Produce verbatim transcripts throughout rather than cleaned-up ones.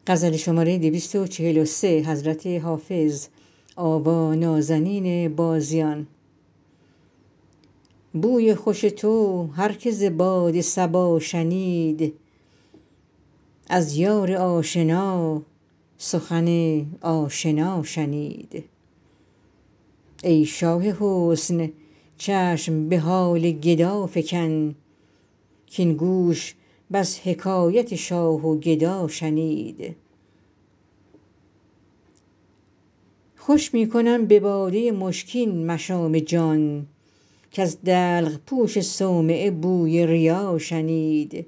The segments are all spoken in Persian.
بوی خوش تو هر که ز باد صبا شنید از یار آشنا سخن آشنا شنید ای شاه حسن چشم به حال گدا فکن کاین گوش بس حکایت شاه و گدا شنید خوش می کنم به باده مشکین مشام جان کز دلق پوش صومعه بوی ریا شنید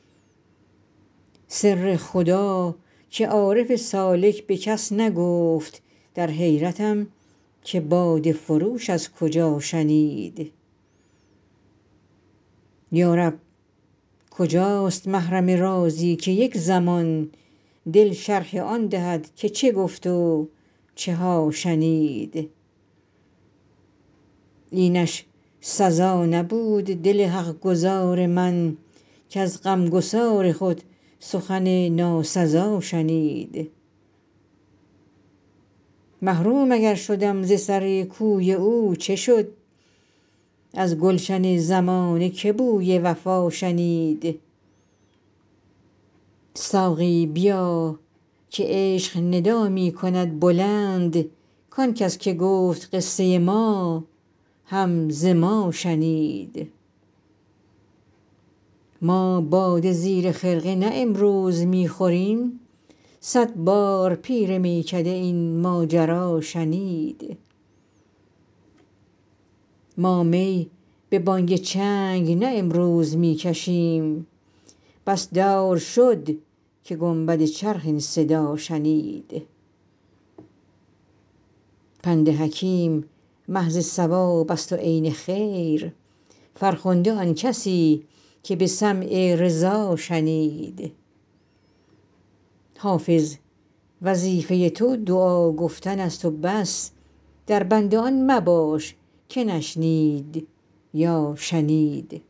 سر خدا که عارف سالک به کس نگفت در حیرتم که باده فروش از کجا شنید یا رب کجاست محرم رازی که یک زمان دل شرح آن دهد که چه گفت و چه ها شنید اینش سزا نبود دل حق گزار من کز غمگسار خود سخن ناسزا شنید محروم اگر شدم ز سر کوی او چه شد از گلشن زمانه که بوی وفا شنید ساقی بیا که عشق ندا می کند بلند کان کس که گفت قصه ما هم ز ما شنید ما باده زیر خرقه نه امروز می خوریم صد بار پیر میکده این ماجرا شنید ما می به بانگ چنگ نه امروز می کشیم بس دور شد که گنبد چرخ این صدا شنید پند حکیم محض صوابست و عین خیر فرخنده آن کسی که به سمع رضا شنید حافظ وظیفه تو دعا گفتنست و بس دربند آن مباش که نشنید یا شنید